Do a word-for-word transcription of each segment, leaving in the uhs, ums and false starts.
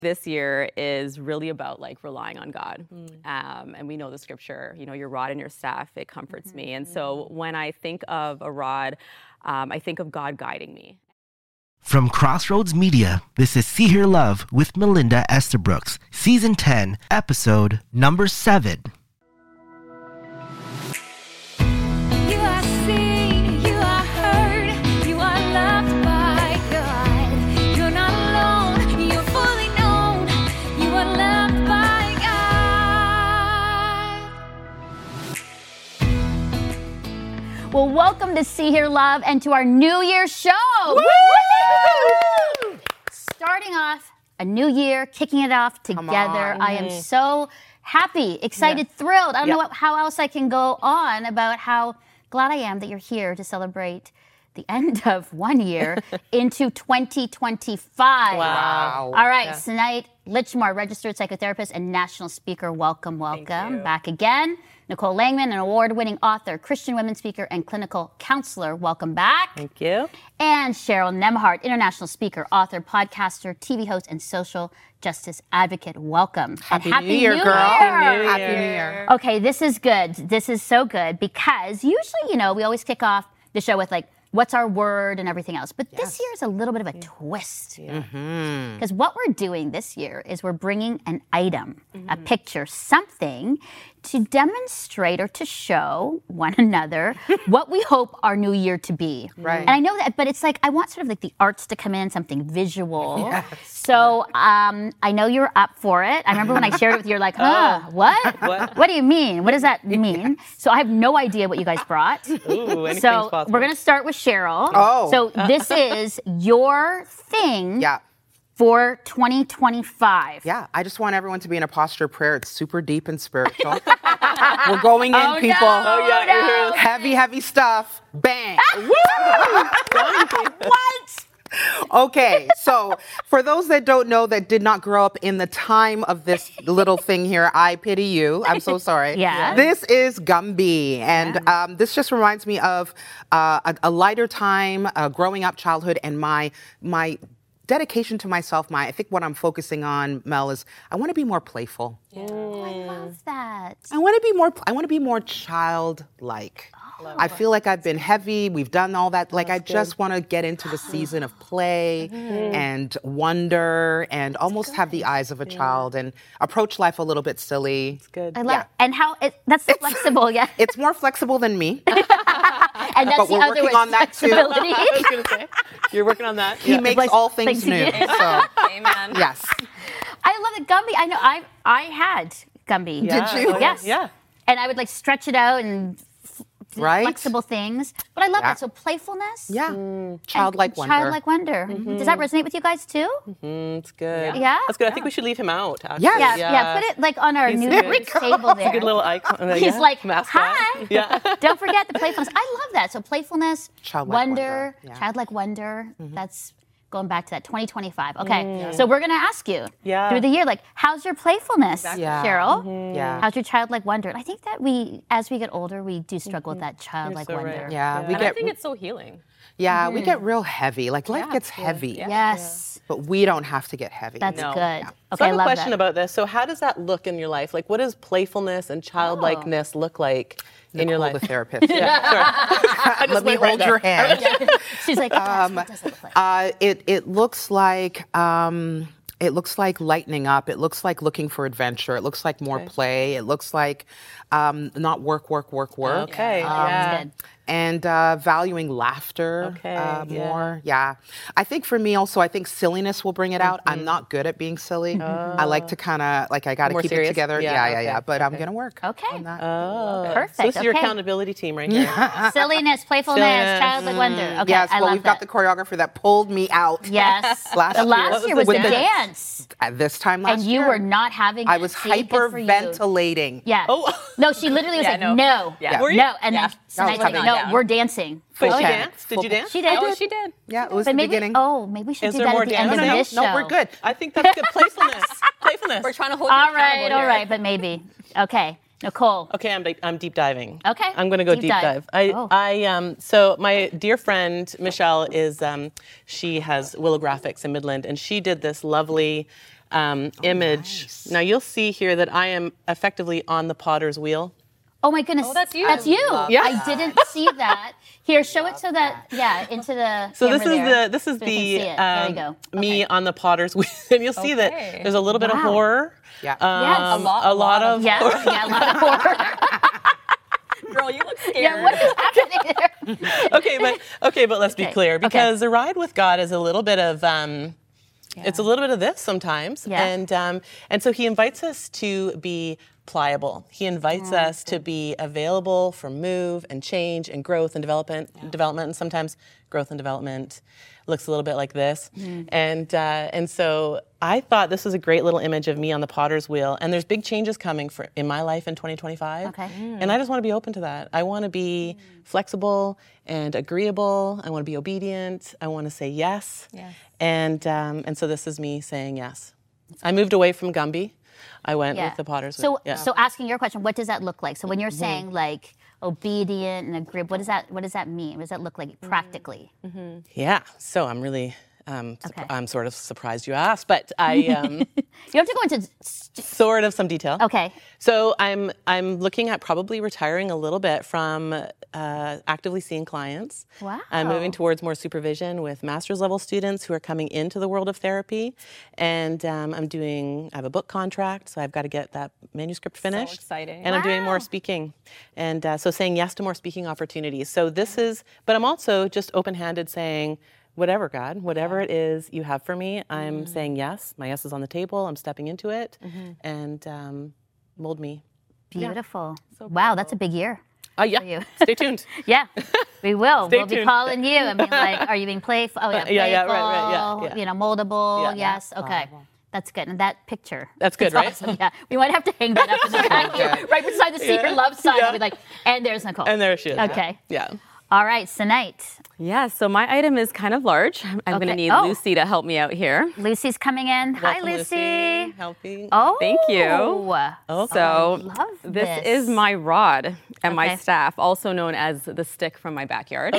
This year is really about like relying on God. Mm. Um, and we know the scripture, you know, your rod and your staff, it comforts mm-hmm. me. And so when I think of a rod, um, I think of God guiding me. From Crossroads Media, this is See Hear Love with Melinda Estabrooks, Season ten, Episode number seven. Well, welcome to See Hear Love and to our New Year's show. Woo! Woo! Starting off a new year, kicking it off together. I am so happy, excited, yeah. thrilled. I don't yeah. know what, how else I can go on about how glad I am that you're here to celebrate the end of one year into twenty twenty-five. Wow. All right, yeah. tonight, Lichmar, registered psychotherapist and national speaker. Welcome, welcome. Back again. Nicole Langman, an award-winning author, Christian women speaker, and clinical counselor. Welcome back. Thank you. And Cheryl Nembhard, international speaker, author, podcaster, T V host, and social justice advocate. Welcome. Happy, happy New Year, New girl. Year. Happy New Year. Happy New Year. Okay, this is good. This is so good because usually, you know, we always kick off the show with like, what's our word and everything else. But yes. this year is a little bit of a yeah. twist. Because yeah. mm-hmm. what we're doing this year is we're bringing an item, mm-hmm. a picture, something to demonstrate or to show one another what we hope our new year to be. Right. And I know that, but it's like, I want sort of like the arts to come in, something visual. Yes. So um, I know you're up for it. I remember when I shared it with you, you're like, huh, what? what? What do you mean? What does that mean? Yes. So I have no idea what you guys brought. Ooh, anything's so possible. We're going to start with Cheryl. Oh. So this is your thing. Yeah. For twenty twenty-five. Yeah, I just want everyone to be in a posture of prayer. It's super deep and spiritual. We're going in, oh, people. No, oh, yeah, no. Heavy, heavy stuff. Bang. What? Okay, so for those that don't know, that did not grow up in the time of this little thing here, I pity you. I'm so sorry. Yeah. This is Gumby, and yeah. um, this just reminds me of uh, a, a lighter time, uh, growing up, childhood, and my my. dedication to myself. My, I think what I'm focusing on, Mel, is I want to be more playful. Yeah. Oh, I love that. I want to be more. I want to be more childlike. Oh, I feel like I've been heavy. We've done all that. Like That's I just want to get into the season of play mm-hmm. and wonder and That's almost good. have the eyes of a child and approach life a little bit silly. It's good. I love yeah. And how it, that's so flexible. Yeah. It's more flexible than me. And that's but the we're other working word, on that too. I was going to say, you're working on that. He yeah. makes like, all things, things new. So, amen. Yes. I love it. Gumby. I know. I I had Gumby. Yeah. Did you? Oh, yes. Yeah. And I would like stretch it out and f- right? flexible things. But I love yeah. that. So playfulness. Yeah. Mm. Childlike wonder. Childlike wonder. Mm-hmm. Does that resonate with you guys too? Mm-hmm. It's good. Yeah. That's good. I yeah. think we should leave him out. Actually. Yes. Yeah. Yeah. Yeah. Put it like on our He's New good. Year's table there. It's a good little icon. Uh, He's yeah. like, Mascot. hi. Yeah. Don't forget the playfulness. I love that. So playfulness, childlike wonder, wonder. Yeah. childlike wonder. Mm-hmm. That's going back to that twenty twenty-five. Okay. Mm. So we're going to ask you yeah. through the year, like, how's your playfulness, yeah. Cheryl? Mm-hmm. Yeah. How's your childlike wonder? And I think that we, as we get older, we do struggle mm-hmm. with that childlike so wonder. Right. Yeah. yeah. We and get, I think it's so healing. Yeah, mm-hmm. we get real heavy. Like life yeah. gets heavy. Yeah. Yes. But we don't have to get heavy. That's no. good. Yeah. Okay, so I have I a love question that. about this. So how does that look in your life? Like, what does playfulness and childlikeness oh. look like in Nicole, your life? The therapist. Yeah, Let me hold right your hand. She's like, um, what does it look like? Uh, it it looks like um, it looks like lightening up. It looks like looking for adventure. It looks like more okay. play. It looks like um, not work, work, work, work. Okay. Um, yeah. That's good. And uh, valuing laughter okay, uh, yeah. more. Yeah. I think for me also, I think silliness will bring it out. Mm-hmm. I'm not good at being silly. Mm-hmm. I like to kind of, like, I got to keep serious? it together. Yeah, Yeah, yeah, okay. yeah. But okay. I'm going to work Okay. on that. Oh. Perfect. So this is your okay. accountability team right here. Silliness, playfulness, Silliness. childlike wonder. Okay, yes, I well, love we've that. got the choreographer that pulled me out. Yes. Last the year. last year was With the the- dance. At this time last And you year. were not having I it. was See, good for you. hyperventilating. Yeah. Oh. No, she literally was Yeah, like, no. no. Yeah. Were you? No. And Yeah. then I was tonight's like, having- no, yeah. we're dancing. But Full you pan. danced? Did Full you pan. dance? She did. Oh, she did. Yeah, it was But the maybe, beginning. oh, maybe we should Is do there that more at the end dancing? of no, no, this no, show. we're good. I think that's good. Playfulness. Playfulness. We're trying to hold you All accountable right, all here. right, but maybe. Okay, Nicole. Okay, I'm, I'm deep diving. Okay. I'm going to go Deep deep, dive. dive. I, Oh. I, um, so my dear friend Michelle is, um, she has Willow Graphics in Midland, and she did this lovely um, image. Now you'll see here that I am effectively on the potter's wheel. Oh my goodness. Oh, that's you. That's you. Yeah. I didn't see that. Here, show it so that, yeah, into the So this camera is there, the this is so we can the see it. There you um, go. me Okay. on the potter's wheel, and you'll see that Okay. there's a little bit of Wow. horror. Yeah. Um, Yes. A lot- a lot of Yes, horror. yeah, a lot of horror. Girl, you look scared. Yeah, what is happening there? okay, but okay, but let's be Okay, clear, okay. because the ride with God is a little bit of um, it's a little bit of this sometimes, Yeah. and um, and so He invites us to be pliable. He invites Oh, us to be available for move and change and growth and development, development, and sometimes growth and development looks a little bit like this, Mm-hmm. and uh, and so I thought this was a great little image of me on the potter's wheel, and there's big changes coming for in my life in twenty twenty-five. Okay. And I just want to be open to that. I want to be flexible and agreeable. I want to be obedient. I want to say yes. Yes. And um, and so this is me saying yes. I moved away from Gumby. I went Yeah. with the Potter's So, Wheel. Yeah. so asking your question, what does that look like? So when you're Mm-hmm. saying like obedient and agreeable, what does that what does that mean? What does that look like practically? yeah. So I'm really um, sup- Okay. I'm sort of surprised you asked, but I um, You don't have to go into. st- sort of some detail. Okay. So I'm I'm looking at probably retiring a little bit from uh, actively seeing clients. Wow. I'm moving towards more supervision with master's level students who are coming into the world of therapy, and um, I'm doing. I have a book contract, so I've got to get that manuscript finished. exciting. And I'm doing Wow. more speaking, and uh, so saying yes to more speaking opportunities. So this is, but I'm also just open-handed saying. Whatever, God, whatever it is you have for me, I'm saying yes. My yes is on the table. I'm stepping into it, and um, mold me. Beautiful. Wow, that's a big year. Oh yeah. you. Stay tuned. Yeah, we will. Stay we'll be tuned. calling you and being like, "Are you being playful? Oh yeah, Yeah, yeah, right, playful, right, yeah, yeah. You know, moldable. Yeah. Yes. Okay, that's good. And that picture. That's good, is right? Awesome. Yeah, we might have to hang that up in the back here, right beside the secret love sign. Yeah. I'll be like, and there's Nicole. And there she is. yeah. Okay. Yeah. All right, Sinead. Yeah, so my item is kind of large. I'm going Okay. to need Oh. Lucy to help me out here. Lucy's coming in. Hi, Welcome, Lucy. Helping. Oh, Thank you. Oh, So love this, this. is my rod and my Okay. staff, also known as the stick from my backyard.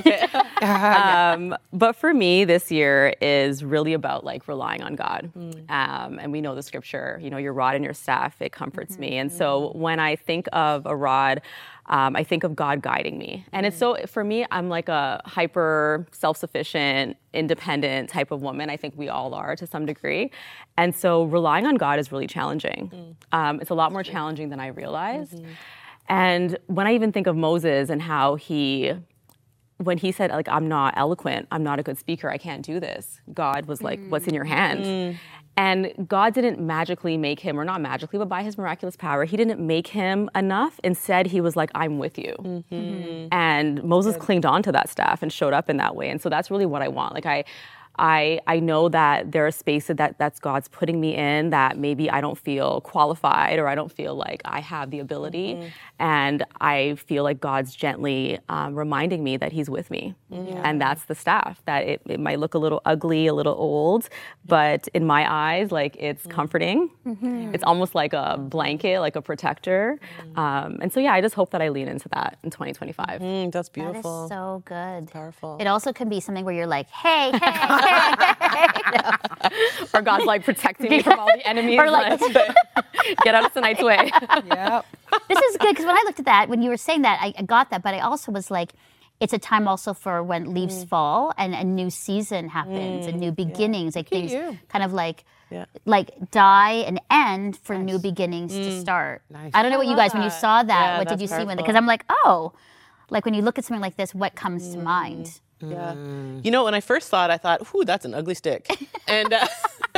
um, but for me, this year is really about like relying on God. Um, and we know the scripture, you know, your rod and your staff, it comforts me. And so when I think of a rod, um, I think of God guiding me. And it's so, for me, I'm like a hyper self-sufficient, independent type of woman. I think we all are to some degree. And so relying on God is really challenging. Um, it's a lot more challenging than I realized. And when I even think of Moses and how he, when he said, like, I'm not eloquent, I'm not a good speaker, I can't do this, God was like, what's in your hand? And God didn't magically make him, or not magically, but by his miraculous power, he didn't make him enough. Instead, he was like, I'm with you. Mm-hmm. And Moses clinged on to that staff and showed up in that way. And so that's really what I want. Like I, I, I know that there are spaces that that's God's putting me in that maybe I don't feel qualified or I don't feel like I have the ability. Mm-hmm. And I feel like God's gently um, reminding me that he's with me. Mm-hmm. And that's the staff, that it, it might look a little ugly, a little old, but in my eyes, like it's mm-hmm. comforting. Mm-hmm. It's almost like a blanket, like a protector. Mm-hmm. Um, and so, yeah, I just hope that I lean into that in twenty twenty-five. Mm, that's That beautiful. is so good. Powerful. It also can be something where you're like, hey, hey, hey, hey. Or God's like protecting me from all the enemies. Or like- like, get out of tonight's way. Yep. This is good because when I looked at that, when you were saying that, I, I got that, but I also was like, it's a time also for when leaves fall and a new season happens and new beginnings, like things you. kind of like Yeah. like die and end for new beginnings to start. Nice. I don't know what you guys when you that. saw that, Yeah, what did you that's see when? powerful. Because I'm like, oh, like when you look at something like this, what comes to mind? Yeah. You know, when I first saw it, I thought, ooh, that's an ugly stick. And uh,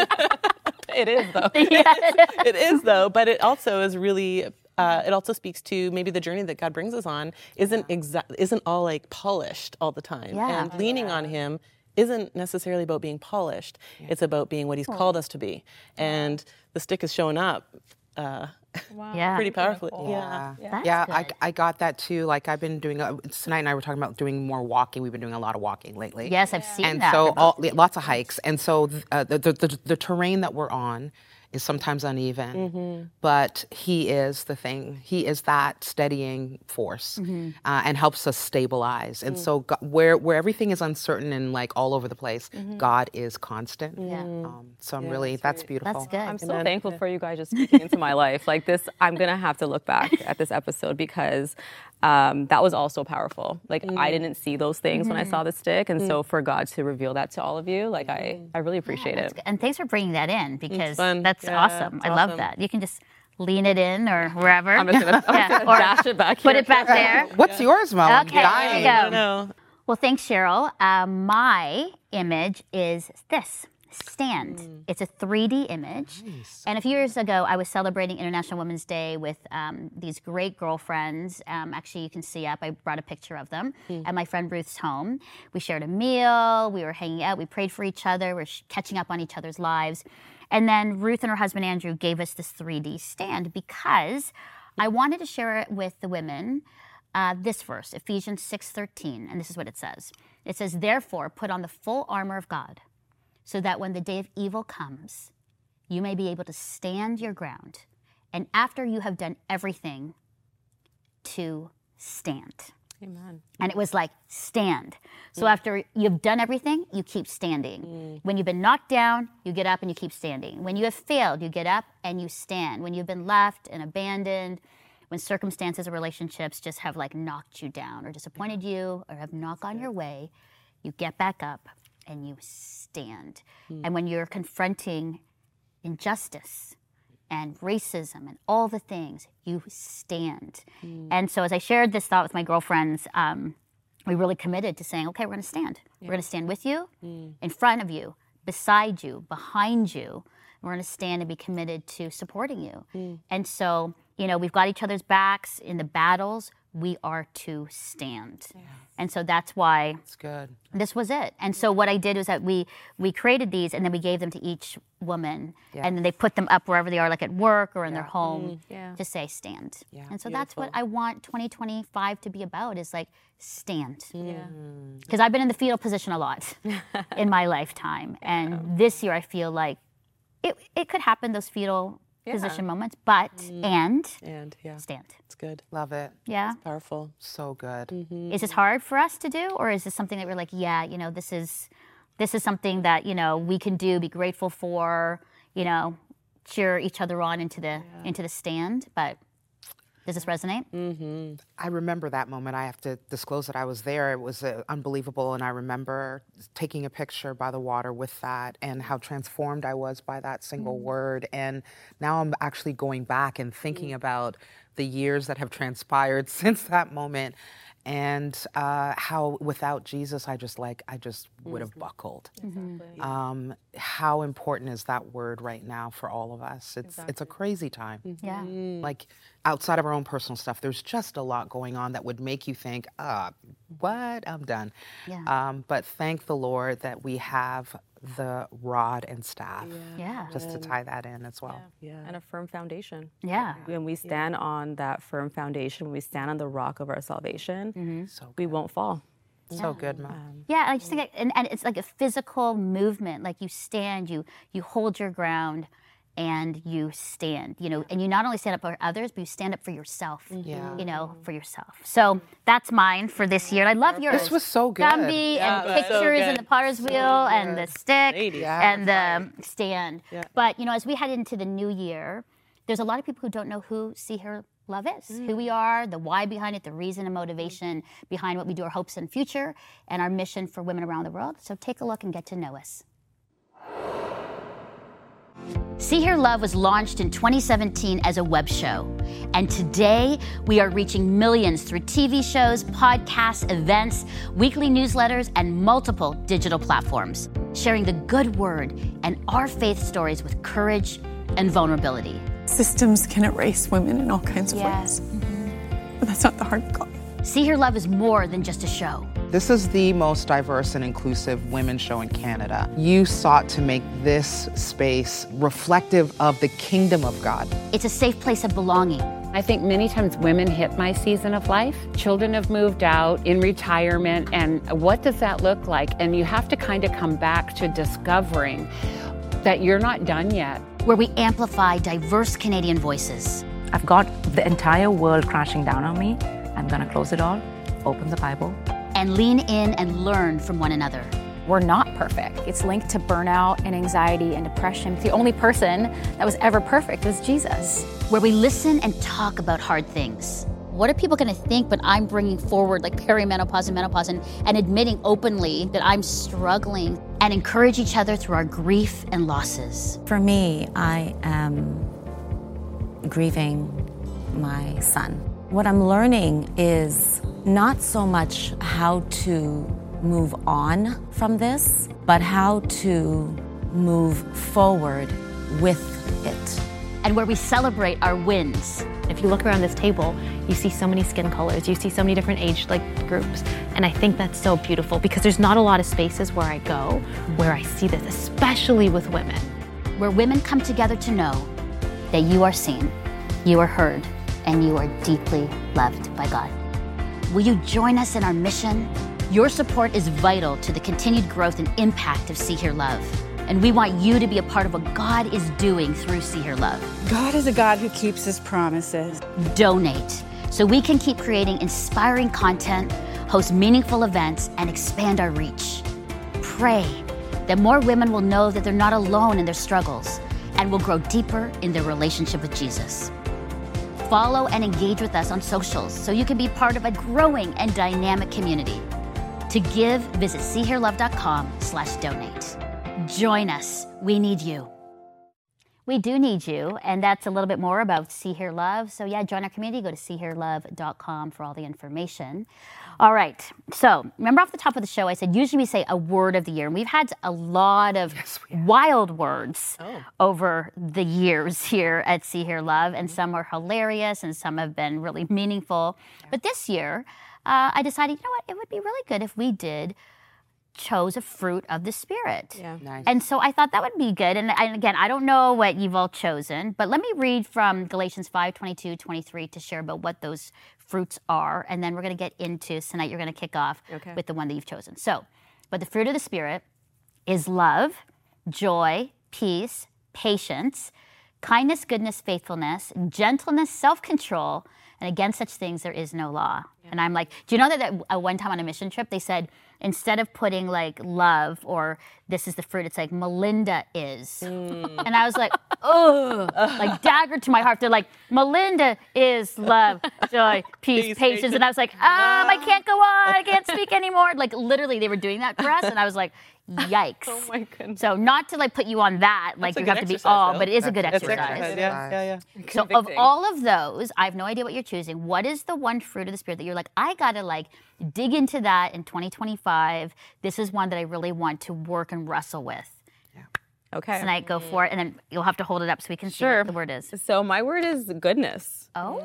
it is, though. It is, though. But it also is really, uh, it also speaks to maybe the journey that God brings us on isn't exa- isn't all like polished all the time. Yeah. And leaning on Him isn't necessarily about being polished. It's about being what He's called us to be. And the stick is showing up. Uh, Yeah. pretty powerfully. Yeah, That's yeah. I, good. I got that too. Like I've been doing. A, tonight and I were talking about doing more walking. We've been doing a lot of walking lately. Yes, I've seen and that. so all, lots of hikes. And so uh, the, the the the terrain that we're on is sometimes uneven, mm-hmm. but he is the thing. He is that steadying force mm-hmm. uh, and helps us stabilize. And mm. so God, where where everything is uncertain and like all over the place, mm-hmm. God is constant. Yeah. Um, so I'm yeah, really, that's, that's right. beautiful. That's good. I'm so thankful for you guys just speaking into my life. Like this, I'm going to have to look back at this episode because um, that was also powerful. Like mm. I didn't see those things mm-hmm. when I saw the stick. And mm. so for God to reveal that to all of you, like I, I really appreciate yeah, it. Good. And thanks for bringing that in because fun. that's yeah, awesome. I awesome. love that. You can just lean it in or wherever. I'm just going to yeah. dash it back here. Put it back there. What's yeah. yours, Mel? Okay, there you go. I know. Well, thanks, Cheryl. Uh, my image is this. Stand. Mm. It's a three D image. Nice. And a few years ago, I was celebrating International Women's Day with um, these great girlfriends. Um, actually, you can see up. I brought a picture of them mm. at my friend Ruth's home. We shared a meal. We were hanging out. We prayed for each other. We we're sh- catching up on each other's lives. And then Ruth and her husband, Andrew, gave us this three D stand because I wanted to share it with the women. Uh, this verse, Ephesians six thirteen, and this is what it says. It says, therefore, put on the full armor of God, so that when the day of evil comes, you may be able to stand your ground. And after you have done everything, to stand. Amen. And it was like, stand. So mm. after you've done everything, you keep standing. Mm. When you've been knocked down, you get up and you keep standing. When you have failed, you get up and you stand. When you've been left and abandoned, when circumstances or relationships just have like knocked you down or disappointed you or have not gone your way, you get back up and you stand. Mm. And when you're confronting injustice and racism and all the things, you stand. Mm. And so as I shared this thought with my girlfriends, um, we really committed to saying, okay, we're gonna stand. Yeah. We're gonna stand with you, mm. in front of you, beside you, behind you. We're gonna stand and be committed to supporting you. Mm. And so, you know, we've got each other's backs in the battles. We are to stand. Yeah. And so that's why that's good. This was it. And so what I did was that we we created these and then we gave them to each woman. Yeah. And then they put them up wherever they are, like at work or in yeah. their home, mm, yeah. to say stand. Yeah. And so Beautiful. That's what I want twenty twenty-five to be about, is like stand. Yeah. Because I've been in the fetal position a lot in my lifetime. And this year I feel like it, it could happen, those fetal Yeah. position moments, but mm. and and yeah, stand. It's good. Love it. Yeah, it's powerful. So good. Mm-hmm. Is this hard for us to do, or is this something that we're like, yeah, you know, this is this is something that you know we can do, be grateful for, you know, cheer each other on into the yeah. into the stand, but. Does this resonate? Mm-hmm. I remember that moment. I have to disclose that I was there. It was uh, unbelievable. And I remember taking a picture by the water with that and how transformed I was by that single mm. word. And now I'm actually going back and thinking mm. about the years that have transpired since that moment. And uh, how without Jesus, I just like, I just would have buckled. Exactly. Um, how important is that word right now for all of us? It's exactly. it's a crazy time. Mm-hmm. Yeah. Like outside of our own personal stuff, there's just a lot going on that would make you think, ah, what? I'm done. Yeah. Um, but thank the Lord that we have the rod and staff. Yeah. yeah. Just to tie that in as well. Yeah. yeah. And a firm foundation. Yeah. When we stand yeah. on that firm foundation, when we stand on the rock of our salvation, mm-hmm. so we won't fall. Yeah. So good, Mom. Um, yeah, I just think, and, and it's like a physical movement. Like you stand, you you hold your ground, and you stand, you know, and you not only stand up for others, but you stand up for yourself, yeah. you know, for yourself. So that's mine for this year. I love yours. This was so good. Gumby yeah, and pictures so and the potter's so wheel good. and the stick yeah, and the stand. Yeah. But, you know, as we head into the new year, there's a lot of people who don't know who See Here Love is, mm. who we are, the why behind it, the reason and motivation behind what we do, our hopes and future, and our mission for women around the world. So take a look and get to know us. See Here Love was launched in twenty seventeen as a web show, and today we are reaching millions through T V shows, podcasts, events, weekly newsletters, and multiple digital platforms, sharing the good word and our faith stories with courage and vulnerability. Systems can erase women in all kinds of yeah. ways, mm-hmm. but that's not the heart of God. See Here Love is more than just a show. This is the most diverse and inclusive women's show in Canada. You sought to make this space reflective of the kingdom of God. It's a safe place of belonging. I think many times women hit my season of life. Children have moved out in retirement, and what does that look like? And you have to kind of come back to discovering that you're not done yet. where we amplify diverse Canadian voices. I've got the entire world crashing down on me. I'm gonna close it all, open the Bible. And lean in and learn from one another. We're not perfect. It's linked to burnout and anxiety and depression. The only person that was ever perfect was Jesus. Where we listen and talk about hard things. What are people gonna think when I'm bringing forward like perimenopause and menopause and, and admitting openly that I'm struggling, and encourage each other through our grief and losses? For me, I am grieving my son. What I'm learning is not so much how to move on from this, but how to move forward with it. And where we celebrate our wins. If you look around this table, you see so many skin colors, you see so many different age like groups. And I think that's so beautiful because there's not a lot of spaces where I go where I see this, especially with women. Where women come together to know that you are seen, you are heard, and you are deeply loved by God. Will you join us in our mission? Your support is vital to the continued growth and impact of See Hear Love. And we want you to be a part of what God is doing through See Hear Love. God is a God who keeps his promises. Donate so we can keep creating inspiring content, host meaningful events, and expand our reach. Pray that more women will know that they're not alone in their struggles and will grow deeper in their relationship with Jesus. Follow and engage with us on socials so you can be part of a growing and dynamic community. To give, visit seehearlove.com slash donate. Join us. We need you. We do need you, and that's a little bit more about See Hear Love. So yeah, join our community. Go to see hear love dot com for all the information. All right. So remember off the top of the show, I said usually we say a word of the year, and we've had a lot of yes, wild words oh. over the years here at See Hear Love, and some are hilarious, and some have been really meaningful. Yeah. But this year, uh, I decided, you know what, it would be really good if we did chose a fruit of the Spirit. Yeah. Nice. And so I thought that would be good. And, and again, I don't know what you've all chosen, but let me read from Galatians five, twenty-two, twenty-three to share about what those fruits are. And then we're going to get into, tonight you're going to kick off okay. with the one that you've chosen. So, but the fruit of the Spirit is love, joy, peace, patience, kindness, goodness, faithfulness, gentleness, self-control, and against such things there is no law. Yeah. And I'm like, do you know that, that uh, one time on a mission trip, they said, instead of putting like love or this is the fruit, it's like Melinda is. Mm. And I was like, oh, like dagger to my heart. They're like, Melinda is love, joy, peace, peace patience. patience. And I was like, um, I can't go on. I can't speak anymore. Like literally they were doing that for us. And I was like, yikes. Oh my goodness. So not to like put you on that, like you have to be all, but it is a good exercise. exercise. Yeah, yeah, yeah. So of all of those, I have no idea what you're choosing. What is the one fruit of the Spirit that you're like, I gotta like dig into that in twenty twenty-five. This is one that I really want to work and wrestle with. Yeah. Okay. Tonight, go for it, and then you'll have to hold it up so we can see sure. what the word is. So my word is goodness. Oh,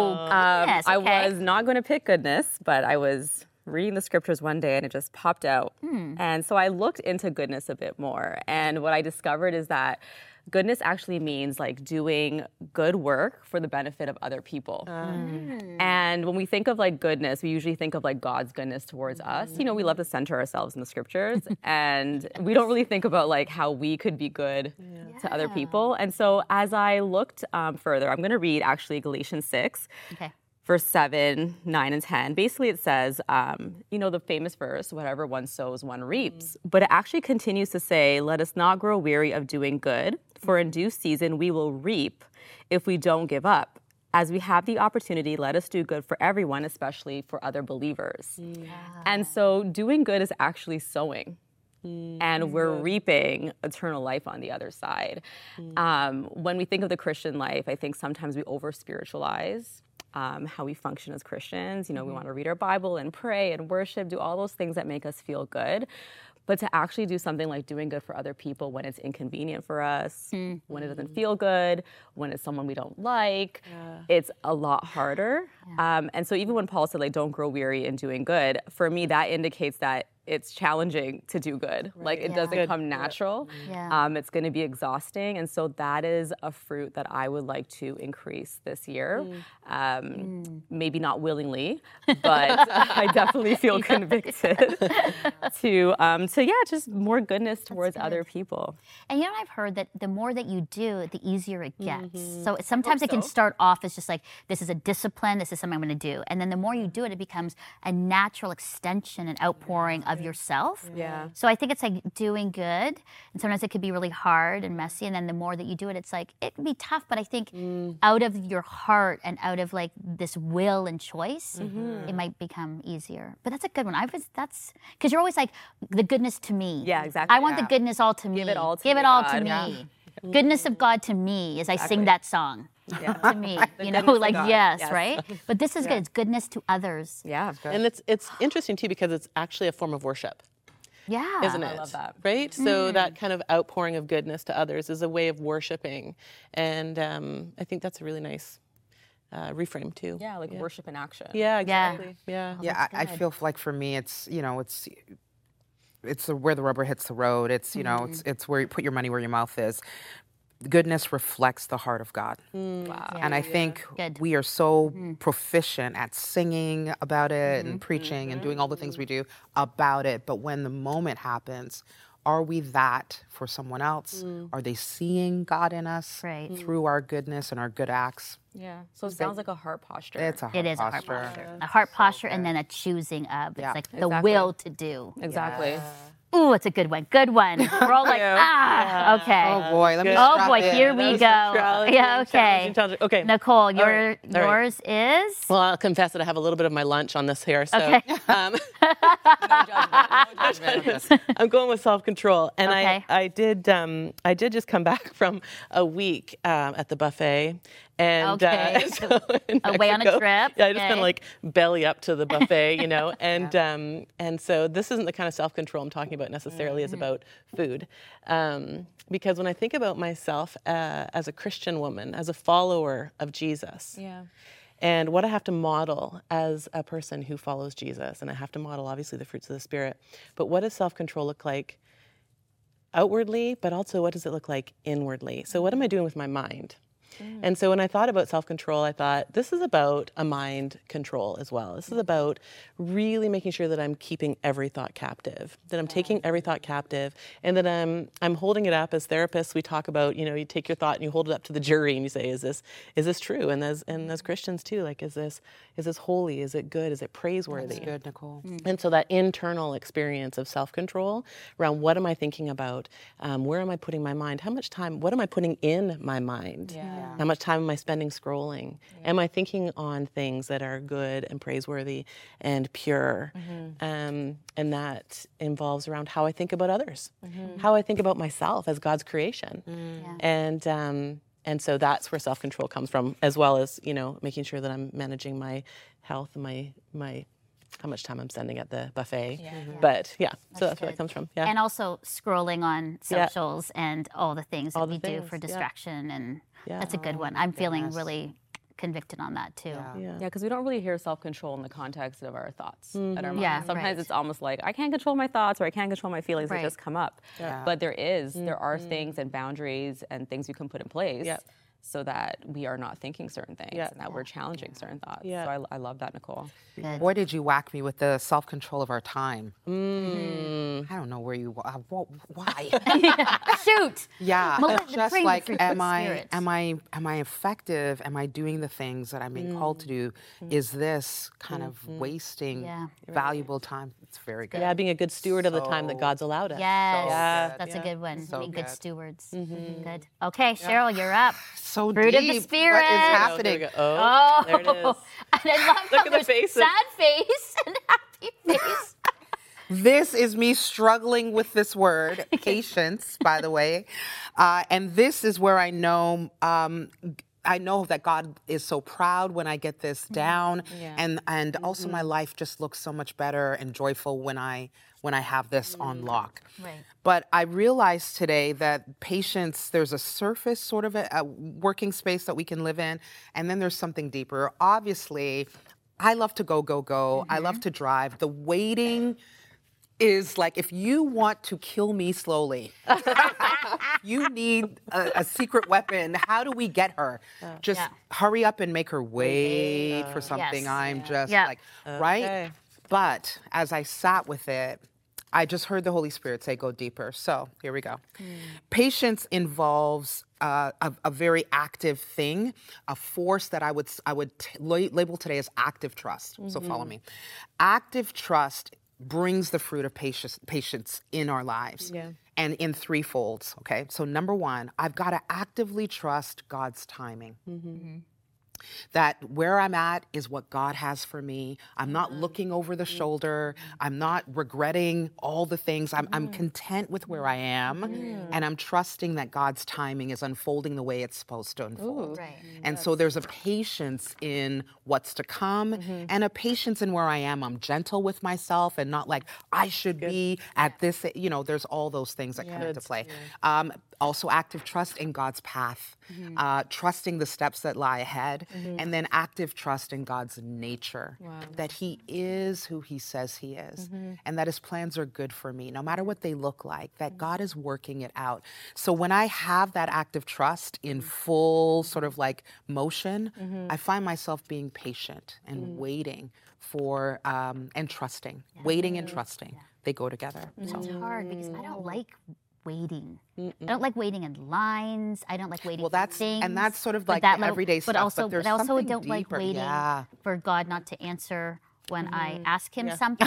um, goodness. I okay. was not going to pick goodness, but I was reading the scriptures one day and it just popped out. Hmm. And so I looked into goodness a bit more. And what I discovered is that goodness actually means like doing good work for the benefit of other people. Mm. And when we think of like goodness, we usually think of like God's goodness towards us. You know, we love to center ourselves in the scriptures and we don't really think about like how we could be good yeah. to other people. And so as I looked um, further, I'm going to read actually Galatians six. Okay. Verse seven, nine, and ten. Basically, it says, um, you know, the famous verse, whatever one sows, one reaps. Mm. But it actually continues to say, let us not grow weary of doing good, for in due season we will reap if we don't give up. As we have the opportunity, let us do good for everyone, especially for other believers. Yeah. And so doing good is actually sowing. Mm, and we're good. reaping eternal life on the other side. Mm. Um, when we think of the Christian life, I think sometimes we over-spiritualize Um, how we function as Christians. You know, mm-hmm. we want to read our Bible and pray and worship, do all those things that make us feel good. But to actually do something like doing good for other people when it's inconvenient for us, mm-hmm. when it doesn't feel good, when it's someone we don't like, yeah. it's a lot harder. Yeah. Um, and so even when Paul said, like, don't grow weary in doing good, for me, that indicates that it's challenging to do good. Like it Yeah. doesn't Good. come natural. Yeah. Um, it's going to be exhausting, and so that is a fruit that I would like to increase this year. Um, Maybe not willingly, but I definitely feel convicted to um, to yeah, just more goodness towards other people. And you know what I've heard, that the more that you do, the easier it gets. So sometimes it can start off as just like, this is a discipline, this is something I'm going to do. And then the more you do it, it becomes a natural extension and outpouring of yourself. Yeah. So I think it's like doing good. And sometimes it could be really hard and messy. And then the more that you do it, it's like, it can be tough. But I think out of your heart and out of like this will and choice, it might become easier. But that's a good one. I was, that's, because you're always like, the goodness to me. Yeah, exactly. I want the Yeah. goodness all to me. Give it all to Give me, it all God. to me. Yeah. Goodness of God to me as I sing Exactly. that song. Yeah. To me, The you know, goodness of like God. yes, Yes. right? But this is Yeah. good. It's goodness to others. Yeah. And it's it's interesting too because it's actually a form of worship. Yeah. Isn't it? I love that. Right? So Mm. that kind of outpouring of goodness to others is a way of worshiping. And um, I think that's a really nice uh, reframe too. Yeah, like worship in action. Yeah, exactly. Yeah. Yeah, I, I feel like for me, it's, you know, it's it's the, where the rubber hits the road. It's, you know, it's it's where you put your money where your mouth is. Goodness reflects the heart of God. Wow. And I think Good. we are so proficient at singing about it and preaching and doing all the things we do about it. But when the moment happens, are we that for someone else? Are they seeing God in us Right. through our goodness and our good acts? Yeah. So it sounds like a heart posture. It's a heart It is posture. a heart posture. A heart posture and then a choosing of. It's Yeah. like the Exactly. will to do. Exactly. Ooh, it's a good one. Good one. We're all like, ah, okay. Oh boy, let me Oh strap boy, in. here we go. challenging, Yeah, okay. challenging, challenging. Okay. Nicole, your, All right. All right. yours is? Well, I'll confess that I have a little bit of my lunch on this here. So Okay. um, I'm going with self-control. And Okay. I, I did um, I did just come back from a week um, at the buffet. And Okay. uh, so in Away on a Mexico, trip, Yeah, I just okay. been like belly up to the buffet, you know. And um, and so this isn't the kind of self-control I'm talking about necessarily. It's about food. Um, because when I think about myself uh, as a Christian woman, as a follower of Jesus, Yeah. and what I have to model as a person who follows Jesus, and I have to model obviously the fruits of the Spirit, but what does self-control look like outwardly, but also what does it look like inwardly? So what am I doing with my mind? And so when I thought about self-control, I thought this is about a mind control as well. This is about really making sure that I'm keeping every thought captive, that I'm taking every thought captive, and that I'm I'm holding it up. As therapists, we talk about, you know, you take your thought and you hold it up to the jury and you say, is this is this true? And as and as Christians too, like, is this is this holy? Is it good? Is it praiseworthy? That's good, Nicole. And so that internal experience of self-control around what am I thinking about? Um, where am I putting my mind? How much time, what am I putting in my mind? Yeah. How much time am I spending scrolling? Am I thinking on things that are good and praiseworthy and pure? Um, and that involves around how I think about others, how I think about myself as God's creation. And um, and so that's where self-control comes from, as well as, you know, making sure that I'm managing my health and my my how much time I'm spending at the buffet. But yeah, so that's where it comes from. Yeah. And also scrolling on Yeah. socials and all the things that All we the do things, for yeah. distraction. And Yeah. that's a good one. I'm feeling really convicted on that too. Yeah. yeah. Yeah, because we don't really hear self-control in the context of our thoughts and our minds. Yeah, Sometimes right. it's almost like I can't control my thoughts or I can't control my feelings. Right. They just come up. Yeah. But there is, there are things and boundaries and things you can put in place Yep. so that we are not thinking certain things Yeah. and that we're challenging certain thoughts. Yeah. So I, I love that, Nicole. Good. Boy, did you whack me with the self-control of our time. Mm. I don't know where you, uh, wh- why? Shoot. Yeah, Melissa, it's just bring the like, fruits of am the I, Spirit. am I, am I effective? Am I doing the things that I'm being called to do? Is this kind of wasting Yeah. valuable time? It's very good. Yeah, being a good steward of the time that So- God's allowed us. Yes, Yeah. that's a good one. So Being good good. stewards. Good. Okay, Cheryl, you're up. So Fruit of the deep. Spirit. What is Oh, there we happening? go. Oh, Oh, there it is. and I love Look how at the there's faces. sad face and happy face. This is me struggling with this word, patience, by the way. Uh, and this is where I know um, I know that God is so proud when I get this down. Yeah. And and also my life just looks so much better and joyful when I when I have this on lock. Right. But I realized today that patience, there's a surface sort of a, a working space that we can live in, and then there's something deeper. Obviously, I love to go, go, go. I love to drive. The waiting is like, if you want to kill me slowly, you need a, a secret weapon. How do we get her? Just Yeah. hurry up and make her wait for something. Yes. I'm just Yeah. like, right? Okay. But as I sat with it, I just heard the Holy Spirit say, go deeper. So here we go. Patience involves uh, a, a very active thing, a force that I would I would t- la- label today as active trust. So follow me. Active trust brings the fruit of patience, patience in our lives. Yeah. And in three folds, okay? So number one, I've got to actively trust God's timing. That where I'm at is what God has for me. I'm not looking over the shoulder. I'm not regretting all the things. I'm, I'm content with where I am. And I'm trusting that God's timing is unfolding the way it's supposed to unfold. Right. And so there's a patience in what's to come and a patience in where I am. I'm gentle with myself and not like, I should be at this, you know, there's all those things that come into play. Um, also active trust in God's path, uh, trusting the steps that lie ahead, and then active trust in God's nature, that he is who he says he is, and that his plans are good for me, no matter what they look like, that God is working it out. So when I have that active trust in full sort of like motion, I find myself being patient and waiting for, um, and trusting, waiting and trusting. They go together. So. It's hard because I don't like waiting. I don't like waiting in lines. I don't like waiting Well, that's for things. and that's sort of But like that the level- everyday but stuff. Also, but there's but I also something don't like deeper. waiting Yeah. for God not to answer when I ask him Yeah. something.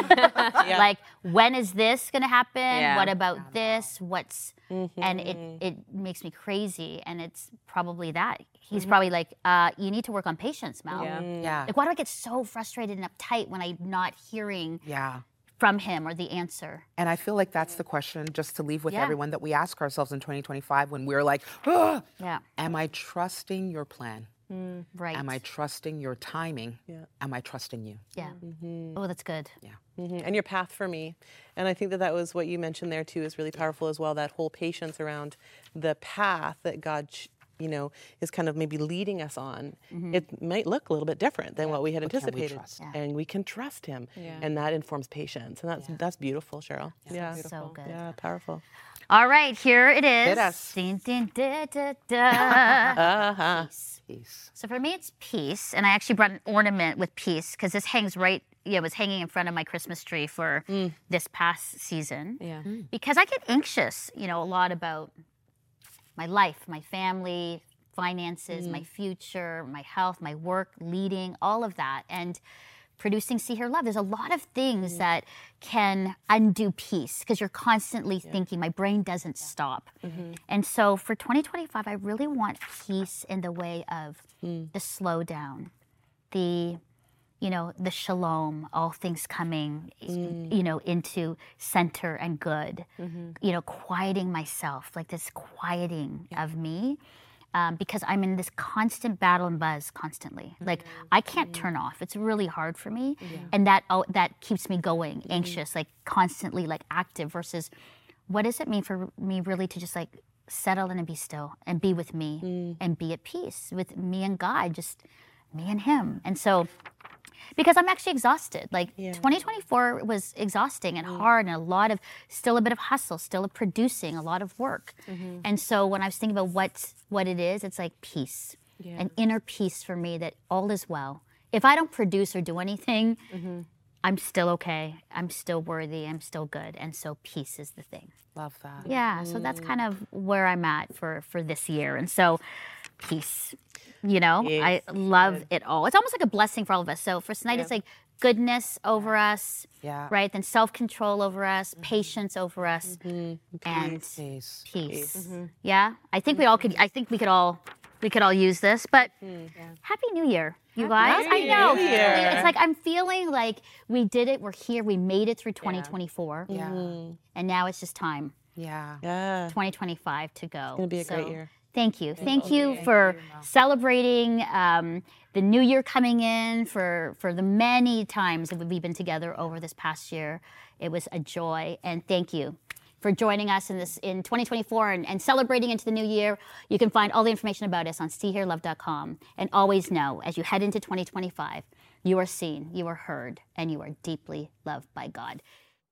Yeah. Like, when is this going to happen? Yeah. What about this? What's and it it makes me crazy. And it's probably that he's probably like, uh, you need to work on patience, Mel. Yeah. Yeah. Like, why do I get so frustrated and uptight when I'm not hearing Yeah. from him or the answer? And I feel like that's the question just to leave with Yeah. everyone that we ask ourselves in twenty twenty-five when we're like, ah, Yeah. am I trusting your plan? Right. Am I trusting your timing? Yeah. Am I trusting you? Yeah. Oh, that's good. Yeah. Mhm. And your path for me. And I think that that was what you mentioned there too is really powerful as well, that whole patience around the path that God, sh- you know, is kind of maybe leading us on. It might look a little bit different than what we had But can we anticipated. trust? Yeah. And we can trust him. Yeah. And that informs patience. And that's that's beautiful, Cheryl. Yeah. So good. Yeah, powerful. All right, here it is. Hit us. Dun, dun, da, da, da. Uh-huh. Peace. Peace. So for me, it's peace, and I actually brought an ornament with peace because this hangs right. Yeah, it was hanging in front of my Christmas tree for this past season. Yeah. Because I get anxious, you know, a lot about my life, my family, finances, my future, my health, my work, leading, all of that, and producing See Hear Love. There's a lot of things that can undo peace because you're constantly thinking. My brain doesn't stop. And so for twenty twenty-five, I really want peace in the way of the slowdown, the, you know, the shalom, all things coming, you know, into center and good, you know, quieting myself, like this quieting of me. Um, because I'm in this constant battle and buzz constantly. Like, I can't turn off. It's really hard for me. And that oh, that keeps me going, anxious, like constantly like active versus what does it mean for me really to just like settle in and be still and be with me and be at peace with me and God, just me and him. And so because I'm actually exhausted. Like twenty twenty-four was exhausting and hard and a lot of, still a bit of hustle, still a producing, a lot of work. And so when I was thinking about what, what it is, it's like peace, an inner peace for me that all is well. If I don't produce or do anything, I'm still okay. I'm still worthy. I'm still good. And so peace is the thing. Love that. Yeah, so that's kind of where I'm at for, for this year. And so peace, you know, Peace. I love it all. It's almost like a blessing for all of us. So for tonight, it's like goodness over us, Yeah. right? Then self-control over us, patience over us, and Peace. peace. Yeah, I think we all could, I think we could all, we could all use this, but Happy New Year, you guys. I know. New Year. It's like I'm feeling like we did it. We're here. We made it through twenty twenty-four. Yeah. And now it's just time, Yeah. Yeah. twenty twenty-five to go. It's gonna be a great year. Thank you. Thank you for celebrating um, the new year coming in, for, for the many times that we've been together over this past year. It was a joy. And thank you for joining us in this in twenty twenty-four and, and celebrating into the new year. You can find all the information about us on see hear love dot com. And always know, as you head into twenty twenty-five, you are seen, you are heard, and you are deeply loved by God.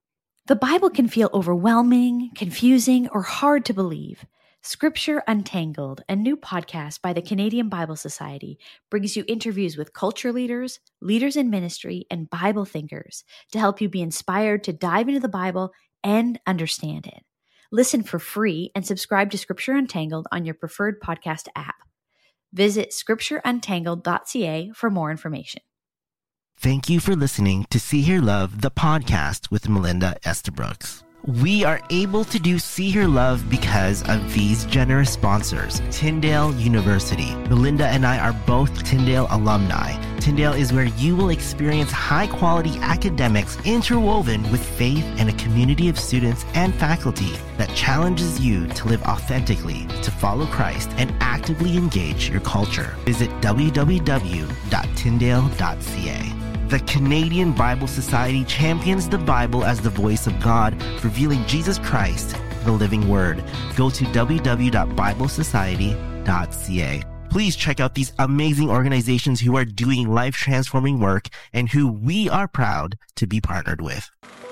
The Bible can feel overwhelming, confusing, or hard to believe. Scripture Untangled, a new podcast by the Canadian Bible Society, brings you interviews with culture leaders, leaders in ministry, and Bible thinkers to help you be inspired to dive into the Bible and understand it. Listen for free and subscribe to Scripture Untangled on your preferred podcast app. Visit scripture untangled dot c a for more information. Thank you for listening to See Hear Love, the podcast with Melinda Estabrooks. We are able to do See Hear Love because of these generous sponsors. Tyndale University. Melinda and I are both Tyndale alumni. Tyndale is where you will experience high-quality academics interwoven with faith and a community of students and faculty that challenges you to live authentically, to follow Christ, and actively engage your culture. Visit w w w dot tyndale dot c a. The Canadian Bible Society champions the Bible as the voice of God, revealing Jesus Christ, the living Word. Go to w w w dot bible society dot c a. Please check out these amazing organizations who are doing life-transforming work and who we are proud to be partnered with.